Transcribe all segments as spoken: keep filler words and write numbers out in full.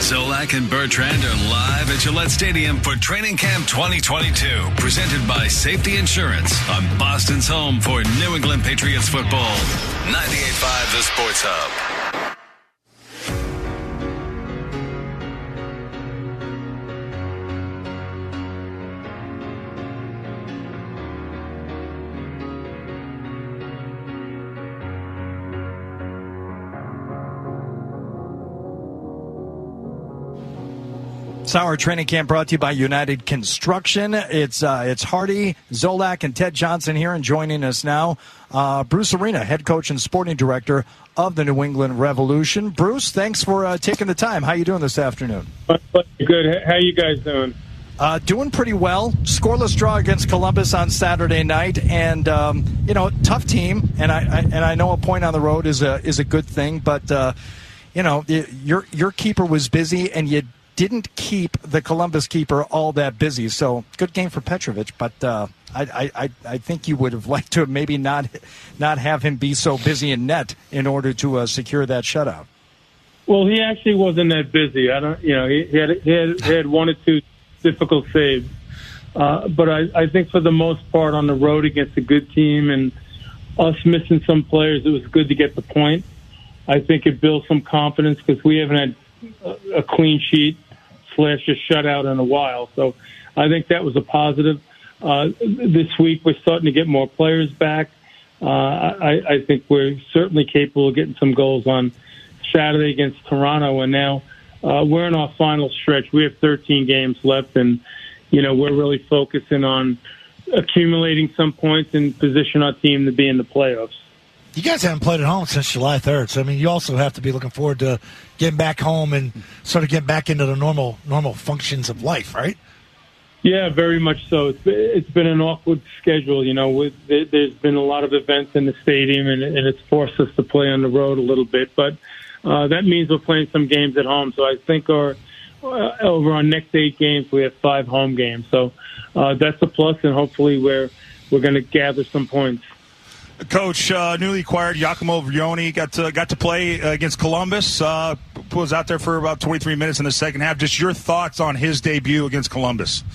Zolak and Bertrand are live at Gillette Stadium for Training Camp twenty twenty-two, presented by Safety Insurance on Boston's home for New England Patriots football. ninety-eight point five The Sports Hub. It's our training camp brought to you by United Construction. It's uh, it's Hardy, Zolak, and Ted Johnson here, and joining us now, uh, Bruce Arena, head coach and sporting director of the New England Revolution. Bruce, thanks for uh, taking the time. How you doing this afternoon? Good. How you guys doing? Uh, doing pretty well. Scoreless draw against Columbus on Saturday night, and um, you know, tough team. And I, I and I know a point on the road is a is a good thing, but uh, you know, your your keeper was busy, and you didn't keep the Columbus keeper all that busy. So good game for Petrovic, but uh, I, I I think you would have liked to maybe not not have him be so busy in net in order to uh, secure that shutout. Well, he actually wasn't that busy. I don't, you know, he, he had he had, he had one or two difficult saves, uh, but I, I think for the most part on the road against a good team and us missing some players, it was good to get the point. I think it builds some confidence because we haven't had a clean sheet slash a shutout in a while. So I think that was a positive. Uh, this week we're starting to get more players back. Uh, I, I think we're certainly capable of getting some goals on Saturday against Toronto. And now uh, we're in our final stretch. We have thirteen games left, and, you know, we're really focusing on accumulating some points and position our team to be in the playoffs. You guys haven't played at home since July third, so I mean, you also have to be looking forward to getting back home and sort of getting back into the normal normal functions of life, right? Yeah, very much so. It's been, it's been an awkward schedule, you know. With there's been a lot of events in the stadium, and, and it's forced us to play on the road a little bit. But uh, that means we're playing some games at home. So I think our uh, over our next eight games, we have five home games. So uh, that's a plus, and hopefully we're we're going to gather some points. Coach, uh, newly acquired Giacomo Vrioni got to, got to play against Columbus. Uh, was out there for about twenty-three minutes in the second half. Just your thoughts on his debut against Columbus?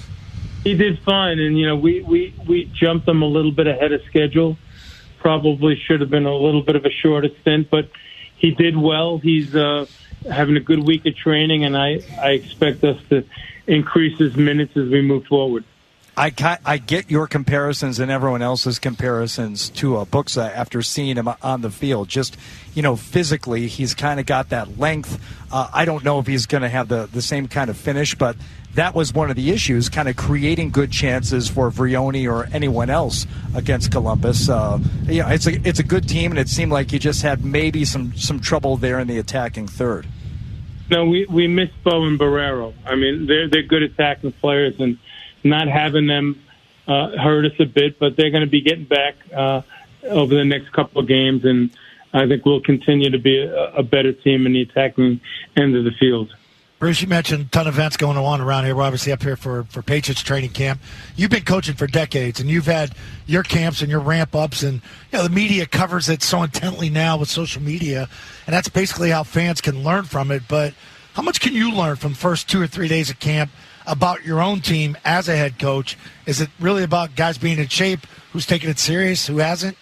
He did fine, and you know we, we, we jumped him a little bit ahead of schedule. Probably should have been a little bit of a shorter stint, but he did well. He's uh, having a good week of training, and I, I expect us to increase his minutes as we move forward. I, I get your comparisons and everyone else's comparisons to uh, Buxa after seeing him on the field. Just, you know, physically, he's kind of got that length. Uh, I don't know if he's going to have the, the same kind of finish, but that was one of the issues, kind of creating good chances for Vrioni or anyone else against Columbus. Uh, you know, it's a, it's a good team, and it seemed like you just had maybe some, some trouble there in the attacking third. No, we, we missed Bo and Barrero. I mean, they're, they're good attacking players, and not having them uh, hurt us a bit, but they're going to be getting back uh, over the next couple of games, and I think we'll continue to be a, a better team in the attacking end of the field. Bruce, you mentioned a ton of events going on around here. We're obviously up here for, for Patriots training camp. You've been coaching for decades, and you've had your camps and your ramp-ups, and you know the media covers it so intently now with social media, and that's basically how fans can learn from it. But how much can you learn from the first two or three days of camp about your own team as a head coach? Is it really about guys being in shape, who's taking it serious, who hasn't?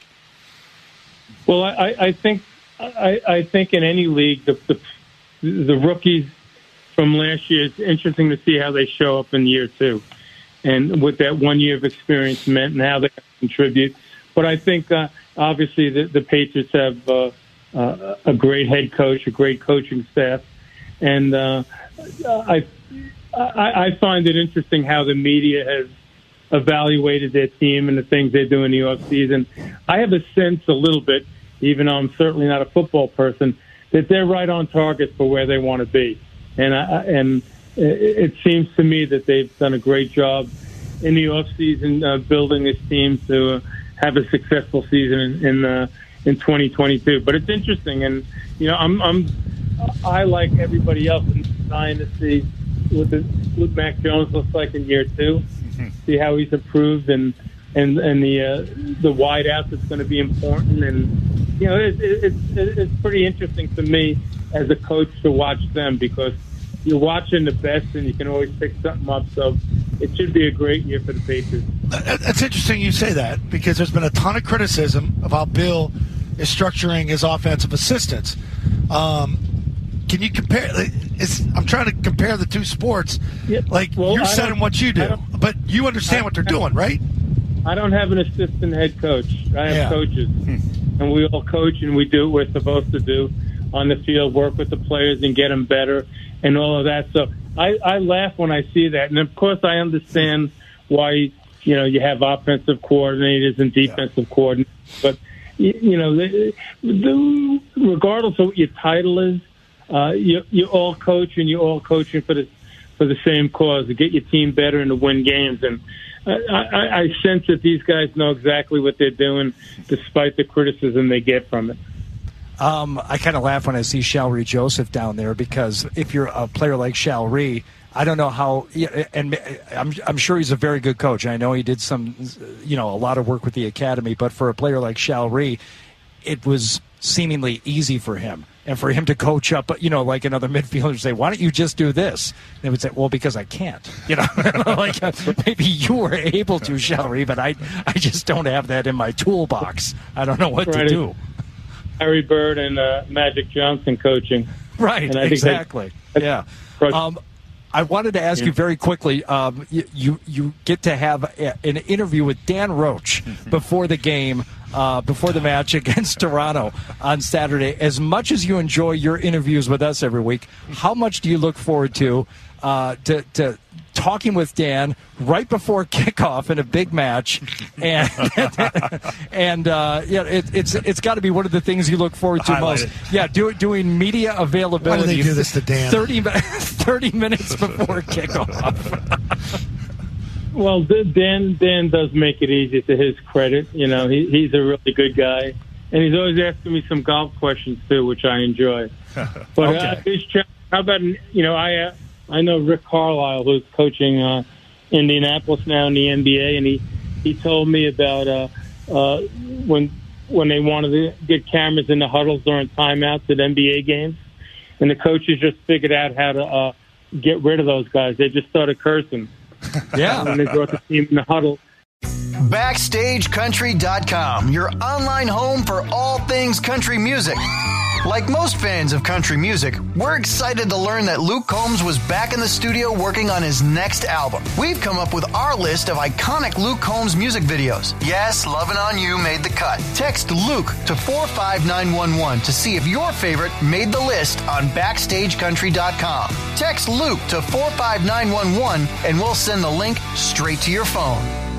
Well, I, I think I, I think in any league, the, the the rookies from last year, it's interesting to see how they show up in year two, and what that one year of experience meant and how they contribute. But I think uh, obviously the, the Patriots have uh, uh, a great head coach, a great coaching staff, and uh, I. I, I find it interesting how the media has evaluated their team and the things they do in the offseason. I have a sense a little bit, even though I'm certainly not a football person, that they're right on target for where they want to be. And I, and it seems to me that they've done a great job in the offseason uh, building this team to uh, have a successful season in in, uh, in twenty twenty-two. But it's interesting, and you know, I'm I'm I like everybody else trying to see what the what Mac Jones looks like in year two, mm-hmm. see how he's improved, and and and the uh, the wide out that's going to be important, and you know it, it, it's it's pretty interesting to me as a coach to watch them because you're watching the best, and you can always pick something up. So it should be a great year for the Patriots. That's interesting you say that, because there's been a ton of criticism of how Bill is structuring his offensive assistants. Um, can you compare? It's, I'm trying to compare the two sports. Yeah, like well, you're I saying what you do, but you understand what they're doing, right? I don't have an assistant head coach. I have Yeah. coaches, and we all coach, and we do what we're supposed to do on the field, work with the players and get them better and all of that. So I, I laugh when I see that. And, of course, I understand why, you know, you have offensive coordinators and defensive yeah. coordinators. But, you, you know, the, the, regardless of what your title is, uh, you, you're all coaching. You're all coaching for the, for the same cause, to get your team better and to win games. And I, I, I sense that these guys know exactly what they're doing, despite the criticism they get from it. Um, I kind of laugh when I see Shalrie Joseph down there, because if you're a player like Shalrie, I don't know how, and I'm, I'm sure he's a very good coach. I know he did some, you know, a lot of work with the academy, but for a player like Shalrie, it was seemingly easy for him. And for him to coach up, you know, like another midfielder, say, why don't you just do this? And they would say, well, because I can't. You know, like uh, maybe you were able to, Shalrie, but I, I just don't have that in my toolbox. I don't know what right. to do. Harry Bird and uh, Magic Johnson coaching. Right, and I exactly. Think yeah. Um, I wanted to ask yeah. you very quickly, um, you, you you get to have a, an interview with Dan Roach before the game, uh, before the match against Toronto on Saturday. As much as you enjoy your interviews with us every week, how much do you look forward to uh, to, to talking with Dan right before kickoff in a big match? And and uh, yeah, it, it's it's got to be one of the things you look forward to most. Yeah, do, doing media availability. Why do they do this to Dan? thirty, thirty minutes before kickoff. Well, Dan Dan does make it easy, to his credit. You know, he, he's a really good guy, and he's always asking me some golf questions too, which I enjoy. But okay. uh, his, how about, you know, I. Uh, I know Rick Carlisle, who's coaching uh, Indianapolis now in the N B A, and he, he told me about uh, uh, when when they wanted to get cameras in the huddles during timeouts at N B A games, and the coaches just figured out how to uh, get rid of those guys. They just started cursing. Yeah. When they brought the team in the huddle. Backstage Country dot com, your online home for all things country music. Like most fans of country music, we're excited to learn that Luke Combs was back in the studio working on his next album. We've come up with our list of iconic Luke Combs music videos. Yes, Lovin' On You made the cut. Text Luke to four five nine one one to see if your favorite made the list on Backstage Country dot com. Text Luke to four five nine one one and we'll send the link straight to your phone.